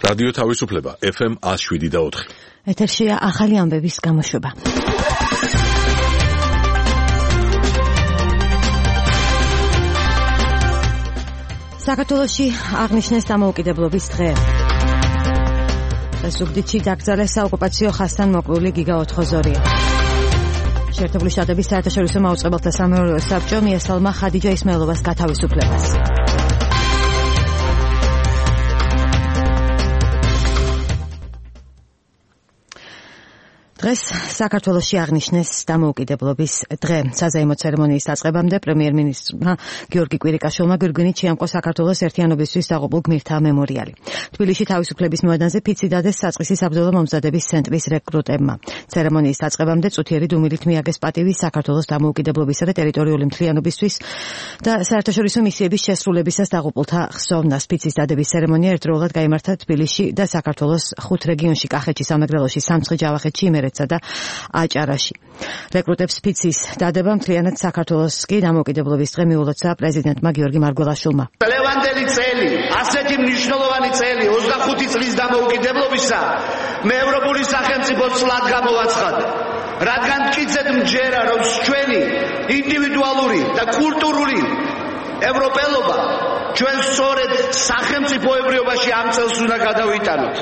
რადიო თავისუფლება FM 107.4. ეთერშია ახალი ამბების გამოშვება. საქართველოში აღნიშნეს დამოუკიდებლობის დღე. ზუგდიდში დაკრძალეს საოკუპაციო ხაზთან მოკლული გიგა ოთხოზორია. შეერთებული შტატების საერთაშორისო მაუწყებელთა სამეურვეო საბჭო მიესალმა ხადიჯა ისმაილოვას გათავისუფლებას. დღეს საქართველოში აღნიშნეს დამოუკიდებლობის დღე. საზეიმო ცერემონიის დაწყებამდე პრემიერ-მინისტრმა გიორგი კვირიკაშვილმა გვირგვინით შეამყო საქართველოს ერთიანობისთვის დაღუპულ გმირთა მემორიალი. თბილისში თავისუფლების მოედანზე ფიცი დადეს საწყისი საბრძოლო მომზადების ცენტრის რეკრუტებმა. ცერემონიის დაწყებამდე წუთიერი დუმილით მიაგეს პატივი საქართველოს დამოუკიდებლობისა და ტერიტორიული მთლიანობისთვის და საერთაშორისო მისიების შესრულებისას დაღუპულთა ხსოვნას. ფიცის დადების ცერემონია ერთდროულად გაიმართა თბილისში და საქართველოს 5 რეგიონში: კახეთში, სამეგრელოში, სამცხე, ჯავახეთში, იმერეთსა და აჭარაში. რეკრუტებს ფიცის დადება მთლიანად საქართველოს კი დამოუკიდებლობის დღე მიულოცა პრეზიდენტმა გიორგი მარგველაშვილმა. ლევანდელი წელი, ასეთი მნიშვნელოვანი წელი 25 წლის დამოუკიდებლობისა მე ევროპული სახელმწიფო წლად გამოვაცხადე. რადგან მტკიცედ მჯერა, რომ ჩვენი ინდივიდუალური და კულტურული ევროპელობა ჩვენ სწორედ სახელმწიფოებრიობაში ამ წელს უნდა გადავიტანოთ.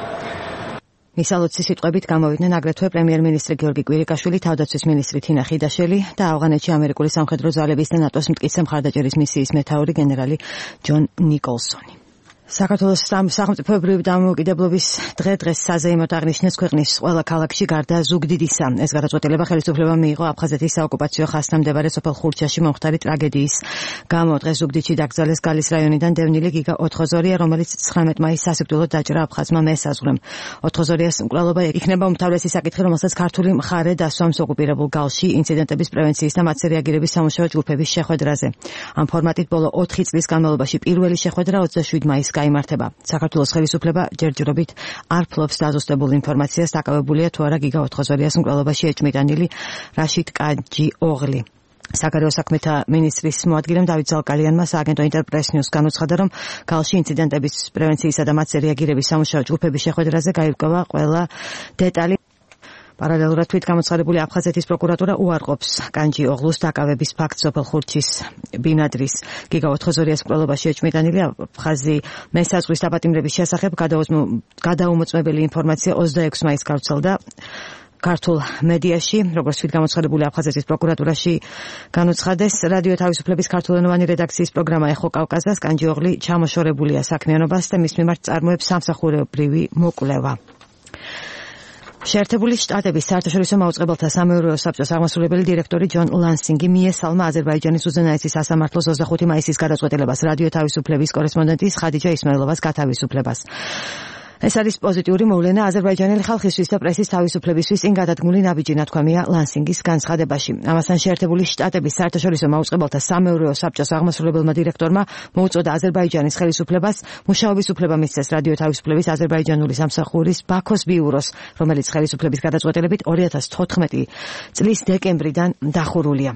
მისალოცი სიტყვებით გამოვიდნენ აგრეთვე პრემიერ-მინისტრი გიორგი კვირიკაშვილი, თავდაცვის მინისტრი თინა ხიდაშელი და ავღანეთში ამერიკული სამხედრო ძალების და ნატოს მტკიცე მხარდაჭერის მისიის მეთაური გენერალი ჯონ ნიკოლსონი. საქართველოს სახელმწიფოებრივი დამოუკიდებლობის დღეს საზეიმოდ აღნიშნეს ქვეყნის ყველა ქალაქში გარდა ზუგდიდისა. ეს გადაწყვეტილება ხელისუფლებამ მიიღო აფხაზეთის საოკუპაციო ხაზთან მდებარე სოფელ ხურჩაში მომხდარი ტრაგედიის გამო. დღეს ზუგდიდში დაკრძალეს გალის რაიონიდან დევნილი გიგა ოთხოზორია, რომელიც 19 მაისს სასიკვდილოდ დაჭრა აფხაზმა მესაზღვრემ. ოთხოზორიას მკვლელობა იქნება უმთავრესი საკითხი, რომელსაც ქართული მხარე დასვამს ოკუპირებულ გალში ინციდენტების პრევენციის და მათზე რეაგირების სამუშაო ჯგუფების შეხვედრაზე. ამ ფორმატით ბოლო 4 წლის განმავლობაში პირველი შეხვედრა 27 მაისს გაიმართება. საქართველოს ხელისუფლება ჯერჯერობით არ ფლობს დაზუსტებულ ინფორმაციას, დაკავებულია თუ არა გიგა ოთხოზორიას მკვლელობაში ეჭვმიტანილი რაშიდ კაჯი ოღლი. საგარეო საქმეთა მინისტრის მოადგილემ დავით ზალკალიანმა სააგენტო ინტერპრეს ნიუს განუცხადა, რომ გალში ინციდენტების პრევენციისა და მათზე რეაგირების სამუშაო ჯგუფების შეხვედრაზე გაირკვევა ყველა დეტალი. პარალელურად თვით გამოცხადებული აფხაზეთის პროკურატურა უარყოფს კანჯი ოღლუს დაკავების ფაქტს სოფელ ხურჩის ბინადრის გიგა ოთხოზორიას მკვლელობაში ეჭვმიტანილი აფხაზი მესაზღვის დაპატიმრების შესახებ გადაუმოწმებელი ინფორმაცია 26 მაისს გავრცელდა ქართულ მედიაში, როგორც თვით გამოცხადებული აფხაზეთის პროკურატურაში განუცხადეს. რადიო თავისუფლების ქართულენოვანი რედაქციის პროგრამა ეხო კავკასიას კანჯი ოღლი ჩამოშორებულია საქმიანობას და მის მიმართ წარმოებს სამსახურებრივი მოკვლევა. შეერთებული შტატების საერთაშორისო მაუწყებელთა სამეურვეო საბჭოს აღმასრულებელი დირექტორი ჯონ ლანსინგი მიესალმა აზერბაიჯანის უზენაესის სასამართლოს 25 მაისის გადაწყვეტილებას რადიო თავისუფლების კორესპონდენტის ხადიჯა ისმაილოვას გათავისუფლებას. ეს არის პოზიტიური მოვლენა აზერბაიჯანელი ხალხისთვის და პრესის თავისუფლებისთვის წინ გადადგმული ნაბიჯი ნათქვამია ლანსინგის განცხადებაში. ამასთან შეერთებული შტატების საერთაშორისო მაუწყებელთა სამეურვეო საბჭოს აღმასრულებელმა დირექტორმა მოუწოდა აზერბაიჯანის ხელისუფლებას მუშაობის უფლება მისცეს რადიო თავისუფლების აზერბაიჯანული სამსახურის ბაქოს ბიუროს, რომელიც ხელისუფლების გადაწყვეტილებით 2014 წლის დეკემბრიდან დახურულია.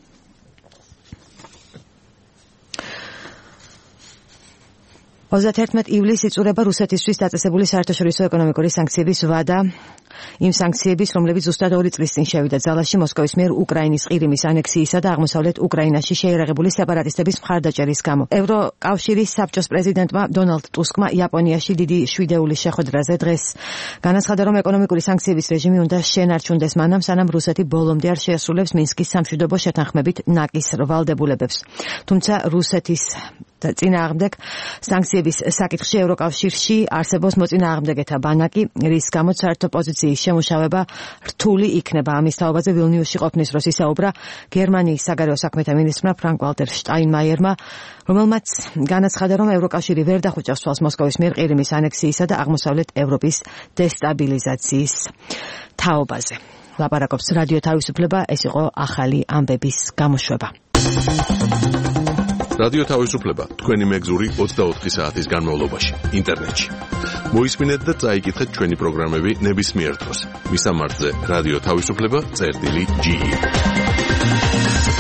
ივლისს იწურება რუსეთისთვის დაწესებული საერთაშორისო ეკონომიკური სანქციების ვადა. იმ სანქციების, რომლებიც ზუსტად 2 წლის წინ შევიდა ძალაში მოსკოვის მიერ უკრაინის ყირიმის ანექსიისა და აღმოსავლეთ უკრაინაში შეიარაღებული სეპარატისტების მხარდაჭერის გამო. ევროკავშირის საბჭოს პრეზიდენტმა დონალდ ტუსკმა იაპონიაში დიდი შვიდეულის შეხვედრაზე დღეს განაცხადა, რომ ეკონომიკური სანქციების რეჟიმი უნდა შენარჩუნდეს მანამ, სანამ რუსეთი ბოლომდე არ შეასრულებს მინსკის სამშვიდობო შეთანხმებით ნაკის ვალდებულებებს. თუმცა რუსეთის წინააღმდეგ სანქციების საკითხში ევროკავშირში არსებობს მოწინააღმდეგეთა ბანაკი, რის გამოც საერთო პოზიციის შემუშავება რთული იქნება. ამის თაობაზე ვილნიუსში ყოფნის დროს ისაუბრა გერმანიის საგარეო საქმეთა მინისტრმა ფრანკ ვალტერ შტაინმაიერმა, რომელმაც განაცხადა, რომ ევროკავშირი ვერ დახუჭავს თვალს მოსკოვის მიერ ყირიმის ანექსიისა და აღმოსავლეთ ევროპის დესტაბილიზაციის თაობაზე. ლაპარაკობს რადიო თავისუფლება, ეს იყო ახალი ამბების გამოშვება. რადიო თავისუფლება თქვენი მეგზური 24 საათის განმავლობაში ინტერნეტში. მოისმინეთ და წაიკითხეთ ჩვენი პროგრამები ნებისმიერ დროს. მისამართზე რადიო თავისუფლება.ge